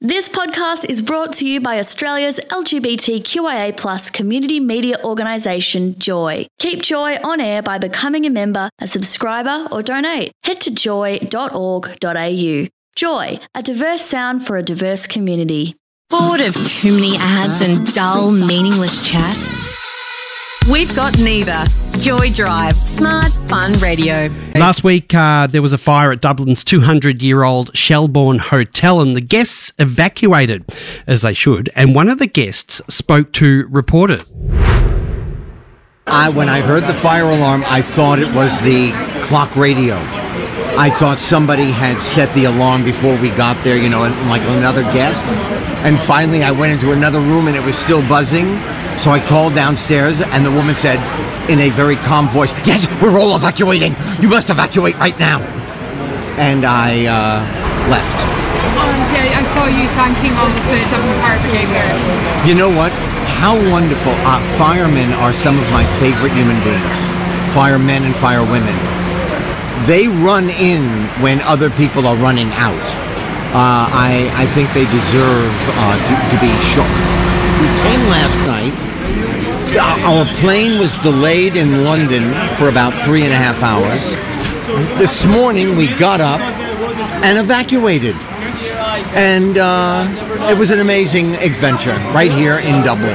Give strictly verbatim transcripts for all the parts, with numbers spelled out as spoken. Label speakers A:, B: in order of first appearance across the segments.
A: This podcast is brought to you by Australia's L G B T Q I A plus community media organisation, Joy. Keep Joy on air by becoming a member, a subscriber or donate. Head to joy dot org dot a u. Joy, a diverse sound for a diverse community.
B: Bored of too many ads and dull, meaningless chat? We've got neither. Joy Drive, smart, fun radio.
C: Last week, uh, there was a fire at Dublin's two hundred year old Shelbourne Hotel and the guests evacuated, as they should, and one of the guests spoke to reporters.
D: I, when I heard the fire alarm, I thought it was the clock radio. I thought somebody had set the alarm before we got there, you know, like another guest. And finally, I went into another room and it was still buzzing. So I called downstairs and the woman said in a very calm voice, "Yes, we're all evacuating. You must evacuate right now." And I uh, left.
E: Oh, I saw you thanking all of the Dublin Fire Brigade there.
D: You know what? How wonderful. Uh, firemen are some of my favorite human beings. Firemen and firewomen. They run in when other people are running out. Uh, I, I think they deserve uh, to, to be shook. We came last night. Our plane was delayed in London for about three and a half hours. This morning we got up and evacuated. And uh, it was an amazing adventure right here in Dublin.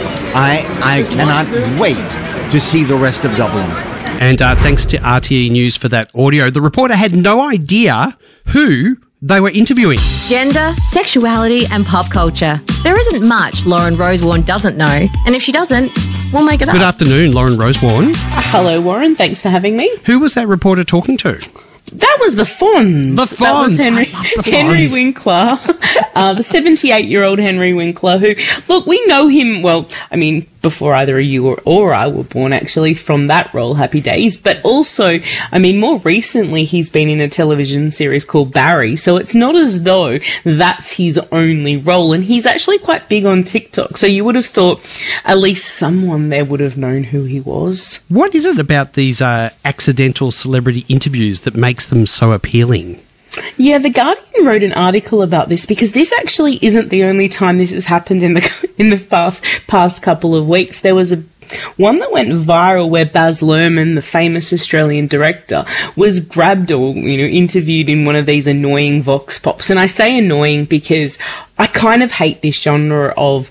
D: I, I cannot wait to see the rest of Dublin.
C: And uh, thanks to R T E News for that audio. The reporter had no idea who they were interviewing.
B: Gender, sexuality and pop culture. There isn't much Lauren Rosewarne doesn't know. And if she doesn't, we'll make it up.
C: Good afternoon, Lauren Rosewarne.
F: Uh, hello, Warren. Thanks for having me.
C: Who was that reporter talking to?
F: That was the Fonz.
C: The Fonz.
F: That was Henry,
C: I love the
F: Henry
C: Fonz.
F: Winkler, uh, the seventy-eight-year-old Henry Winkler, who, look, we know him, well, I mean, before either you or, or I were born, actually, from that role, Happy Days. But also, I mean, more recently, he's been in a television series called Barry. So it's not as though that's his only role. And he's actually quite big on TikTok. So you would have thought at least someone there would have known who he was.
C: What is it about these uh, accidental celebrity interviews that makes them so appealing?
F: Yeah, The Guardian wrote an article about this because this actually isn't the only time this has happened in the in the past past couple of weeks. There was a one that went viral where Baz Luhrmann, the famous Australian director, was grabbed or, you know, interviewed in one of these annoying vox pops. And I say annoying because I kind of hate this genre of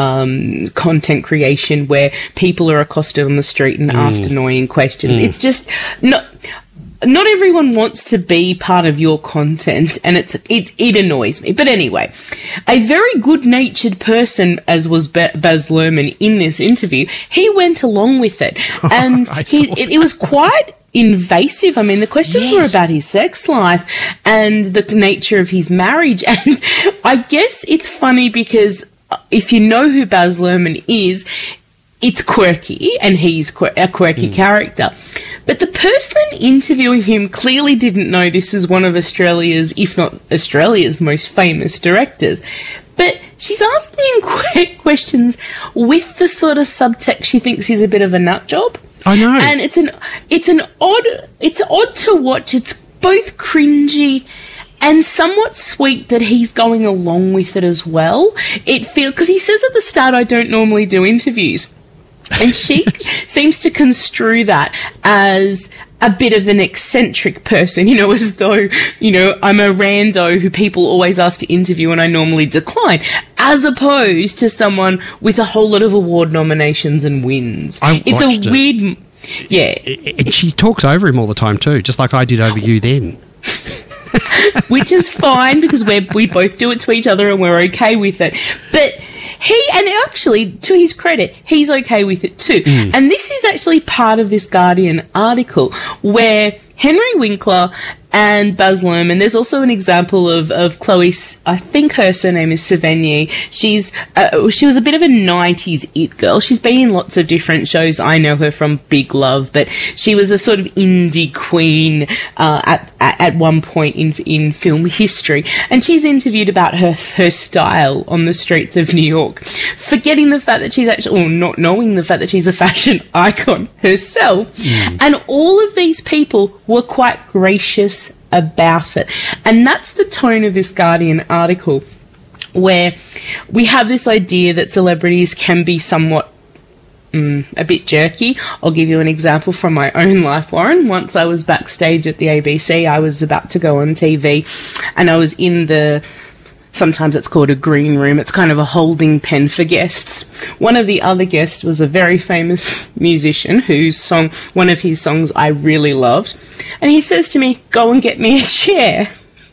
F: um, content creation where people are accosted on the street and mm. asked annoying questions. Mm. It's just not... Not everyone wants to be part of your content, and it's it, it annoys me. But anyway, a very good-natured person, as was Baz Luhrmann in this interview, he went along with it. And he, it, it was quite invasive. I mean, the questions yes. were about his sex life and the nature of his marriage. And I guess it's funny because if you know who Baz Luhrmann is, it's quirky, and he's quir- a quirky mm. character. But the person interviewing him clearly didn't know this is one of Australia's, if not Australia's, most famous directors. But she's asking him qu- questions with the sort of subtext she thinks he's a bit of a nut job.
C: I know.
F: And it's an, it's an odd, it's odd to watch. It's both cringy and somewhat sweet that he's going along with it as well. It feels, because he says at the start, I don't normally do interviews. And she seems to construe that as a bit of an eccentric person, you know, as though, you know, I'm a rando who people always ask to interview and I normally decline, as opposed to someone with a whole lot of award nominations and wins.
C: I
F: it's a
C: it.
F: weird, yeah.
C: And she talks over him all the time too, just like I did over you then.
F: Which is fine because we we both do it to each other and we're okay with it. But he, and actually, to his credit, he's okay with it too. Mm. And this is actually part of this Guardian article where Henry Winkler and Baz Luhrmann. There's also an example of, of Chloe, I think her surname is Sevigny. She's, uh, she was a bit of a nineties it girl. She's been in lots of different shows. I know her from Big Love, but she was a sort of indie queen, uh, at, at, at one point in, in film history. And she's interviewed about her, her style on the streets of New York, forgetting the fact that she's actually, or not knowing the fact that she's a fashion icon herself. Mm. And all of these people were quite gracious about it. And that's the tone of this Guardian article, where we have this idea that celebrities can be somewhat mm, a bit jerky. I'll give you an example from my own life, Warren. Once I was backstage at the A B C, I was about to go on T V, and I was in the, sometimes it's called a green room. It's kind of a holding pen for guests. One of the other guests was a very famous musician whose song, one of his songs I really loved. And he says to me, "Go and get me a chair."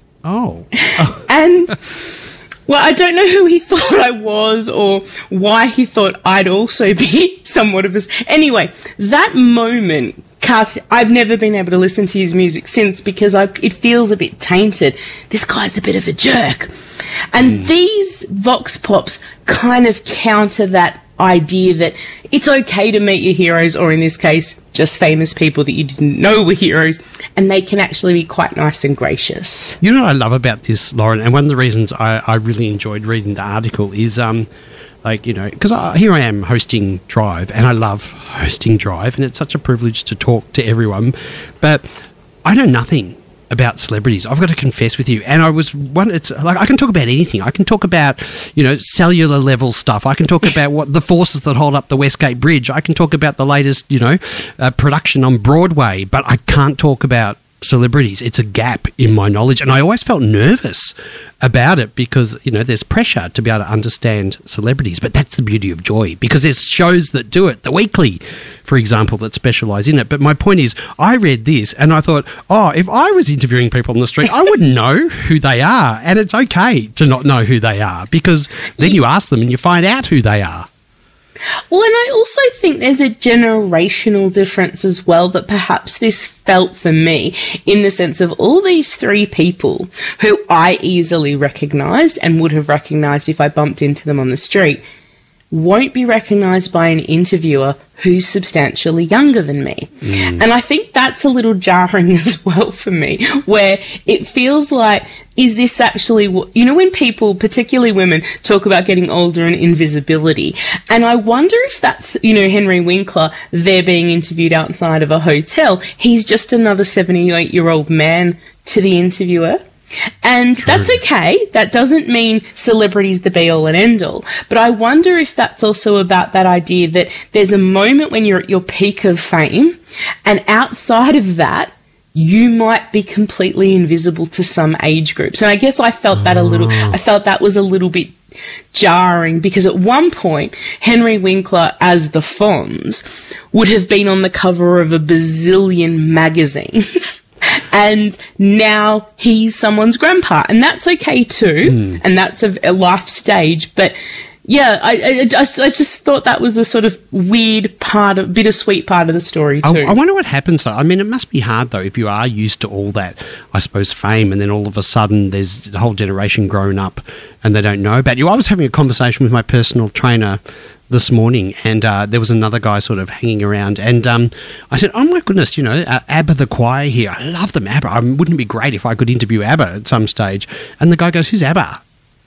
C: Oh. oh.
F: And, well, I don't know who he thought I was or why he thought I'd also be somewhat of a... Anyway, that moment cast... I've never been able to listen to his music since because I, it feels a bit tainted. This guy's a bit of a jerk. And mm. these vox pops kind of counter that idea that it's okay to meet your heroes, or in this case, just famous people that you didn't know were heroes, and they can actually be quite nice and gracious.
C: You know what I love about this, Lauren, and one of the reasons I, I really enjoyed reading the article is, um, like, you know, because here I am hosting Drive, and I love hosting Drive, and it's such a privilege to talk to everyone, but I know nothing about celebrities. I've got to confess with you. And I was one, it's like, I can talk about anything. I can talk about, you know, cellular level stuff. I can talk about what the forces that hold up the Westgate Bridge. I can talk about the latest, you know, uh, production on Broadway, but I can't talk about celebrities. It's a gap in my knowledge. And I always felt nervous about it because, you know, there's pressure to be able to understand celebrities, but that's the beauty of Joy, because there's shows that do it, The Weekly, for example, that specialise in it. But my point is, I read this and I thought, oh, if I was interviewing people on the street, I wouldn't know who they are. And it's okay to not know who they are, because then you ask them and you find out who they are.
F: Well, and I also think there's a generational difference as well, that perhaps this felt for me in the sense of all these three people who I easily recognised and would have recognised if I bumped into them on the street won't be recognised by an interviewer who's substantially younger than me. Mm. And I think that's a little jarring as well for me, where it feels like, is this actually, you know, when people, particularly women, talk about getting older and invisibility, and I wonder if that's, you know, Henry Winkler, they're being interviewed outside of a hotel. He's just another seventy-eight-year-old man to the interviewer. And True. That's okay. That doesn't mean celebrity's the be-all and end-all. But I wonder if that's also about that idea that there's a moment when you're at your peak of fame, and outside of that, you might be completely invisible to some age groups. And I guess I felt that a little, I felt that was a little bit jarring, because at one point, Henry Winkler as the Fonz would have been on the cover of a bazillion magazines. And now he's someone's grandpa, and that's okay too, mm. and that's a, a life stage. But yeah, I, I, just, I just thought that was a sort of weird part, of bittersweet part of the story too.
C: I, I wonder what happens though. I mean, it must be hard though if you are used to all that, I suppose, fame, and then all of a sudden there's a whole generation grown up and they don't know about you. I was having a conversation with my personal trainer this morning, and uh, there was another guy sort of hanging around, and um, I said, oh my goodness, you know, uh, ABBA the choir here, I love them, ABBA. I mean, wouldn't it be great if I could interview ABBA at some stage? And the guy goes, who's ABBA?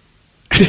C: And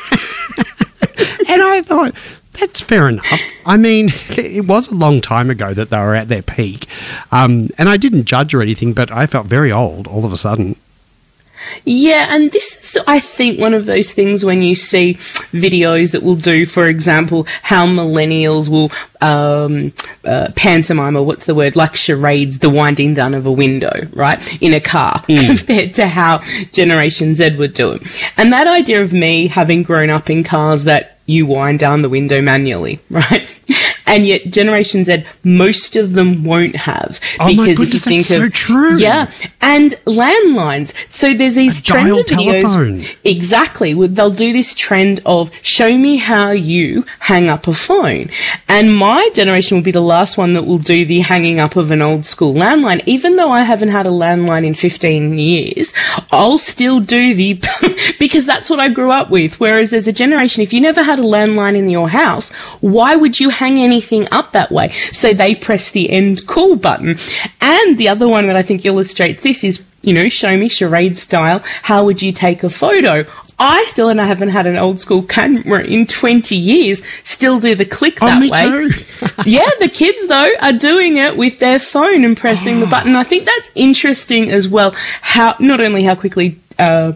C: I thought, that's fair enough. I mean, it was a long time ago that they were at their peak, um, and I didn't judge or anything, but I felt very old all of a sudden.
F: Yeah, and this is, I think, one of those things when you see videos that will do, for example, how millennials will um, uh, pantomime, or what's the word, like charades, the winding down of a window, right, in a car, mm. compared to how Generation Z would do it. And that idea of me having grown up in cars that you wind down the window manually, right? And yet Generation Z, most of them won't have.
C: Oh
F: because
C: my goodness,
F: if you think
C: that's
F: of,
C: so true.
F: Yeah. And landlines. So there's these
C: a
F: trend
C: dial
F: of videos.
C: telephone.
F: Exactly. They'll do this trend of show me how you hang up a phone. And my generation will be the last one that will do the hanging up of an old school landline. Even though I haven't had a landline in fifteen years, I'll still do the, because that's what I grew up with. Whereas there's a generation, if you never had a landline in your house, why would you hang anything up that way? So they press the end call button. And the other one that I think illustrates this is, you know, show me charade style, how would you take a photo? I still, and I haven't had an old school camera in twenty years, still do the click that
C: oh, me
F: way.
C: Too.
F: Yeah, the kids though are doing it with their phone and pressing oh. the button. I think that's interesting as well, how, not only how quickly, uh,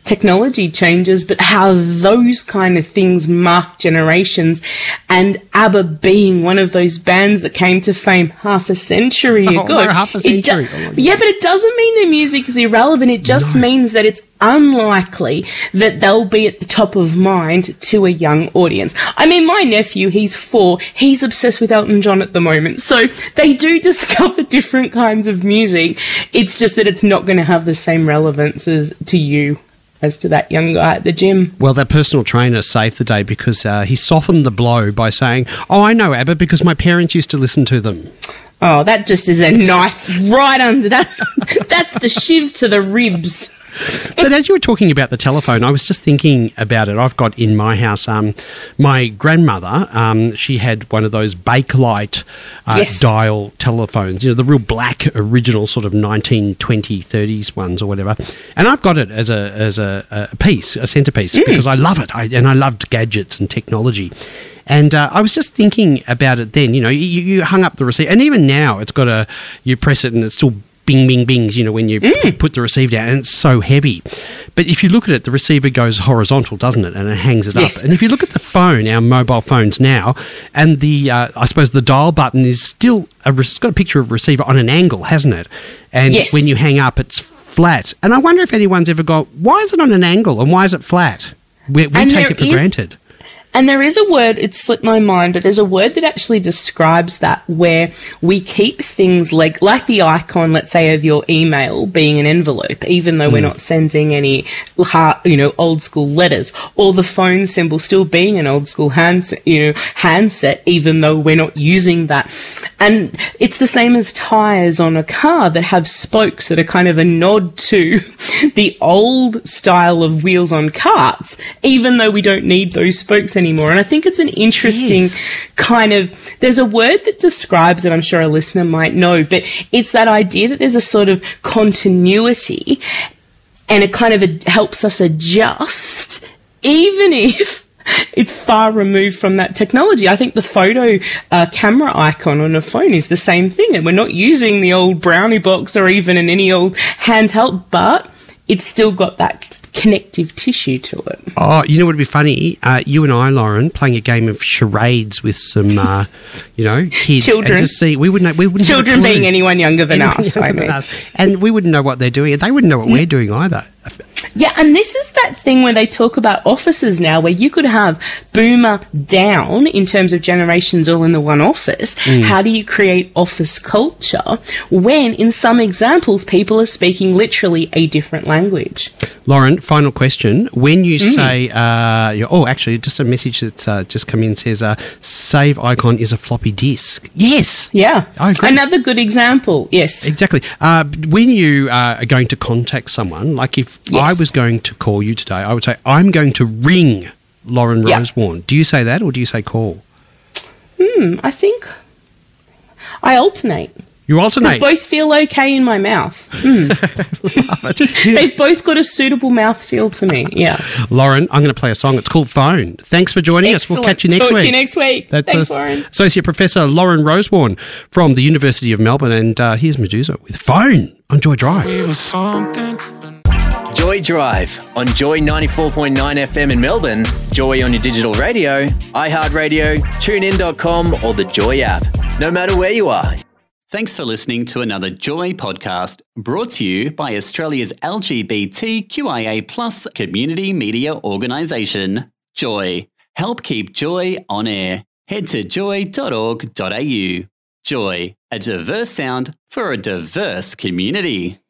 F: technology changes, but how those kind of things mark generations. And ABBA being one of those bands that came to fame half a century
C: oh,
F: ago.
C: half a century.
F: Do- oh, yeah, but it doesn't mean their music is irrelevant. It just
C: no.
F: means that it's unlikely that they'll be at the top of mind to a young audience. I mean, my nephew, he's four. He's obsessed with Elton John at the moment. So they do discover different kinds of music. It's just that it's not going to have the same relevance as to you as to that young guy at the gym.
C: Well, that personal trainer saved the day because uh, he softened the blow by saying, oh, I know ABBA because my parents used to listen to them.
F: Oh, that just is a knife right under that. That's the shiv to the ribs.
C: But as you were talking about the telephone, I was just thinking about it. I've got in my house, um, my grandmother, um, she had one of those Bakelite uh,
F: yes.
C: dial telephones, you know, the real black original sort of nineteen twenty, thirties ones or whatever. And I've got it as a as a, a piece, a centerpiece, mm. because I love it. I, and I loved gadgets and technology. And uh, I was just thinking about it then, you know, you, you hung up the receiver. And even now it's got a, you press it and it's still bing, bing, bings, you know, when you mm. put the receiver down, and it's so heavy. But if you look at it, the receiver goes horizontal, doesn't it? And it hangs it
F: yes.
C: up. And if you look at the phone, our mobile phones now, and the, uh, I suppose the dial button is still, a, it's got a picture of a receiver on an angle, hasn't it? And
F: yes.
C: when you hang up, it's flat. And I wonder if anyone's ever got, why is it on an angle and why is it flat? We, we take it for
F: is-
C: granted.
F: And there is a word, it slipped my mind, but there's a word that actually describes that, where we keep things like, like the icon, let's say, of your email being an envelope, even though mm. we're not sending any, you know, old school letters, or the phone symbol still being an old school hand, you know, handset, even though we're not using that. And it's the same as tires on a car that have spokes that are kind of a nod to the old style of wheels on carts, even though we don't need those spokes anymore. And I think it's an interesting yes. kind of, there's a word that describes it, I'm sure a listener might know, but it's that idea that there's a sort of continuity, and it kind of ad- helps us adjust, even if it's far removed from that technology. I think the photo uh, camera icon on a phone is the same thing, and we're not using the old brownie box or even in any old handheld, but it's still got that connective tissue to it.
C: Oh, you know what would be funny? Uh, you and I, Lauren, playing a game of charades with some, uh, you know, kids.
F: Children.
C: And just see, we wouldn't, we wouldn't
F: Children being anyone younger than anyone us, younger I mean. Than us.
C: And we wouldn't know what they're doing. They wouldn't know what yeah. we're doing either.
F: Yeah, and this is that thing where they talk about offices now, where you could have boomer down in terms of generations all in the one office. Mm. How do you create office culture when, in some examples, people are speaking literally a different language?
C: Lauren, final question. When you mm. say, uh, you're, oh, actually, just a message that's uh, just come in says, uh, save icon is a floppy disk. Yes.
F: Yeah.
C: I agree.
F: Another good example. Yes.
C: Exactly. Uh, when you uh, are going to contact someone, like if yes. I was going to call you today, I would say, I'm going to ring Lauren yep. Rosewarne. Do you say that or do you say call?
F: Hmm, I think I alternate.
C: You alternate?
F: Both feel okay in my mouth. Mm.
C: Love it.
F: They've both got a suitable mouthfeel to me, yeah.
C: Lauren, I'm going to play a song. It's called Phone. Thanks for joining
F: Excellent.
C: us. We'll catch you next
F: Talk
C: week.
F: to you next week.
C: That's
F: Thanks,
C: a,
F: Lauren.
C: Associate Professor Lauren Rosewarne from the University of Melbourne. And uh, here's Medusa with Phone on Joy Drive.
G: Joy Drive on Joy ninety-four point nine F M in Melbourne, Joy on your digital radio, iHeartRadio, tune in dot com or the Joy app. No matter where you are.
H: Thanks for listening to another Joy podcast brought to you by Australia's L G B T Q I A plus community media organisation, Joy. Help keep Joy on air. Head to joy dot org dot a u. Joy, a diverse sound for a diverse community.